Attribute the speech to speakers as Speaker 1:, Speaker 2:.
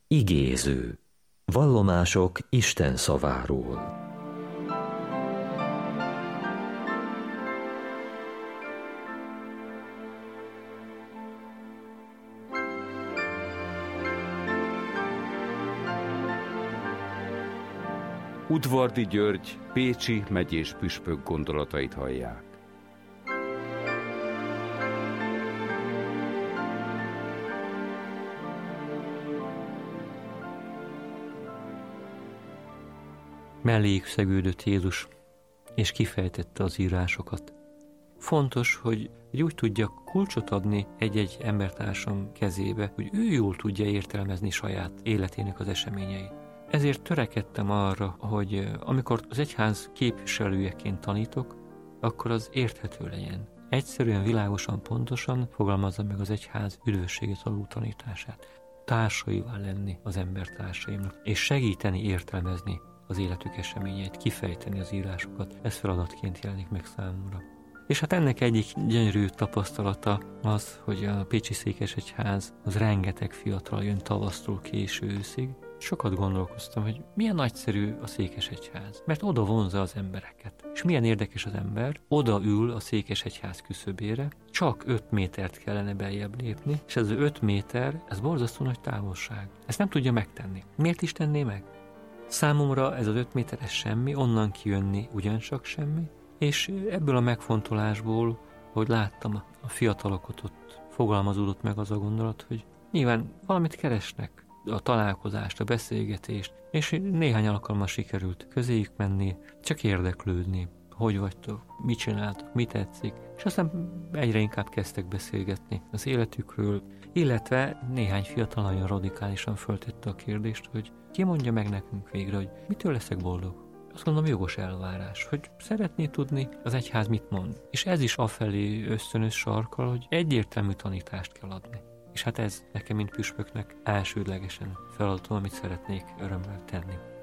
Speaker 1: Igéző. Vallomások Isten szaváról.
Speaker 2: Udvardi György pécsi megyés püspök gondolatait hallják.
Speaker 3: Melléjük szegődött Jézus, és kifejtette az írásokat. Fontos, hogy úgy tudja kulcsot adni egy-egy embertársam kezébe, hogy ő jól tudja értelmezni saját életének az eseményeit. Ezért törekedtem arra, hogy amikor az egyház képviselőjeként tanítok, akkor az érthető legyen. Egyszerűen, világosan, pontosan fogalmazza meg az egyház üdvösséget alul tanítását. Társaival lenni az embertársaimnak, és segíteni értelmezni az életük eseményeit, kifejteni az írásokat. Ez feladatként jelenik meg számomra. És hát ennek egyik gyönyörű tapasztalata az, hogy a pécsi székesegyház az rengeteg fiatal jön tavasztól késő őszig. Sokat gondolkoztam, hogy milyen nagyszerű a székesegyház, mert oda vonzza az embereket. És milyen érdekes az ember, oda ül a székesegyház küszöbére, csak 5 métert kellene beljebb lépni, és ez az 5 méter, ez borzasztó nagy távolság. Ezt nem tudja megtenni. Miért is tenné meg? Számomra ez az 5 méteres semmi, onnan kijönni ugyancsak semmi, és ebből a megfontolásból, hogy láttam a fiatalokat, ott fogalmazódott meg az a gondolat, hogy nyilván valamit keresnek, a találkozást, a beszélgetést, és néhány alkalommal sikerült közéjük menni, csak érdeklődni, hogy vagytok, mit csináltok, mit tetszik, és aztán egyre inkább kezdtek beszélgetni az életükről, illetve néhány fiatal nagyon radikálisan föltette a kérdést, hogy ki mondja meg nekünk végre, hogy mitől leszek boldog. Azt gondolom jogos elvárás, hogy szeretné tudni az egyház mit mond. És ez is afelé ösztönös sarkal, hogy egyértelmű tanítást kell adni. És hát ez nekem, mint püspöknek elsődlegesen feladatom, amit szeretnék örömmel tenni.